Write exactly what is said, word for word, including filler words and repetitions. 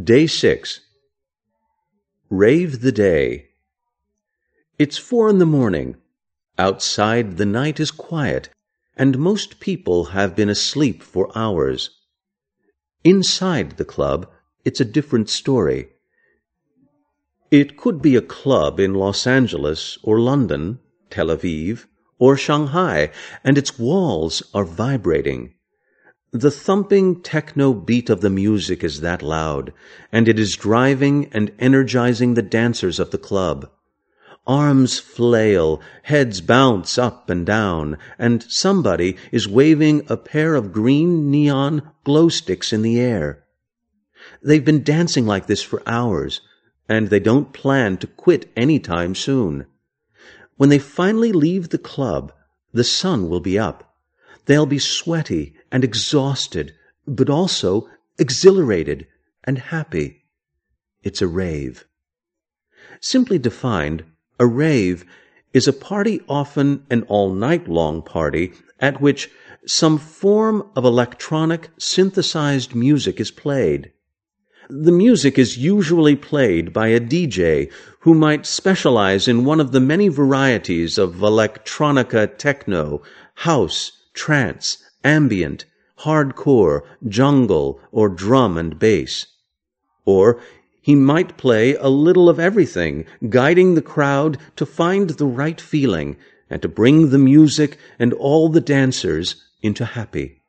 Day six. Rave the day. It's four in the morning. Outside the night is quiet, and most people have been asleep for hours. Inside the club, it's a different story. It could be a club in Los Angeles or London, Tel Aviv, or Shanghai, and its walls are vibrating. The thumping techno beat of the music is that loud, and it is driving and energizing the dancers of the club. Arms flail, heads bounce up and down, and somebody is waving a pair of green neon glow sticks in the air. They've been dancing like this for hours, and they don't plan to quit any time soon. When they finally leave the club, the sun will be up. They'll be sweaty and exhausted, but also exhilarated and happy. It's a rave. Simply defined, a rave is a party, often an all-night-long party, at which some form of electronic synthesized music is played. The music is usually played by a D J who might specialize in one of the many varieties of electronica, techno, house, trance, ambient, hardcore, jungle, or drum and bass. Or he might play a little of everything, guiding the crowd to find the right feeling and to bring the music and all the dancers into happy.